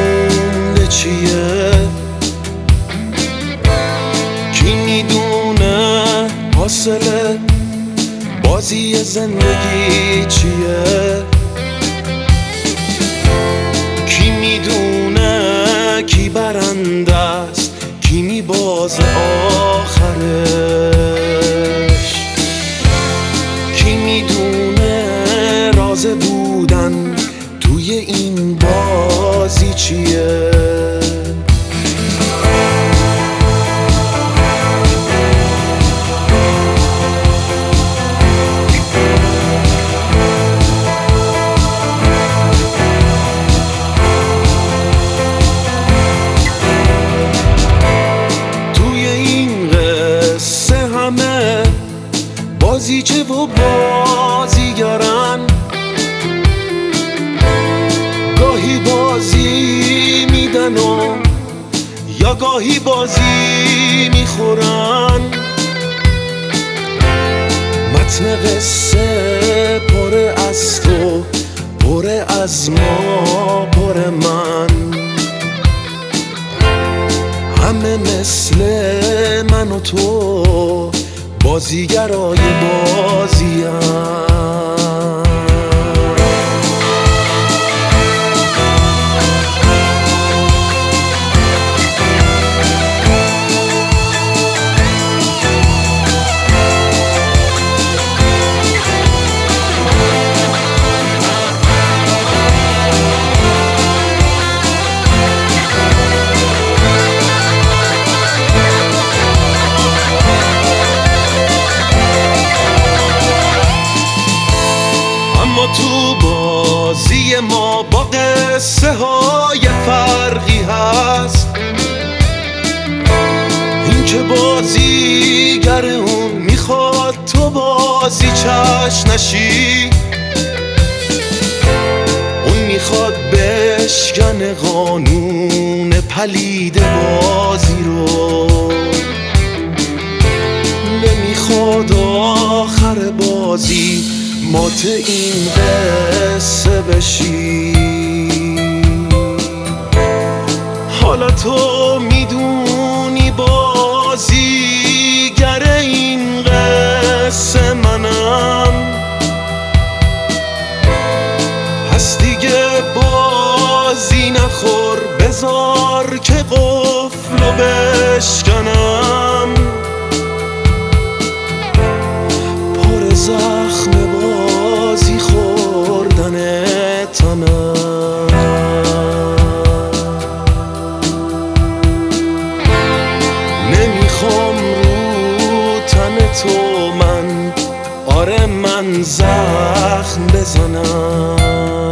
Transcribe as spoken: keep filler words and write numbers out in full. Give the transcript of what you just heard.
مونده چیه؟ کی میدونه حاصل بازی زندگی چیه؟ کی میدونه کی برنده است کی میبازه آخرش؟ کی میدونه راز بودن توی این بازی چیه؟ بازیچه و بازیگرن، گاهی بازی میدن و یا گاهی بازی میخورن. متن قصه پر از تو، پر از ما، پر من. همه مثل من و تو بازیگرای بازیم. تو بازی ما با قصه های فرقی هست. این که بازیگر اون میخواد تو بازی چش نشی، اون میخواد بشکن قانون پلید بازی رو. نمیخواد آخر بازی مات این قصه بشی. حالا تو میدونی بازیگر این قصه منم، پس دیگه بازی نخور، بذار که قفلو بشکنم. پر زخم بازی خوردن تنم، نمیخوام رو تن تو من، آره من زخم بزنم.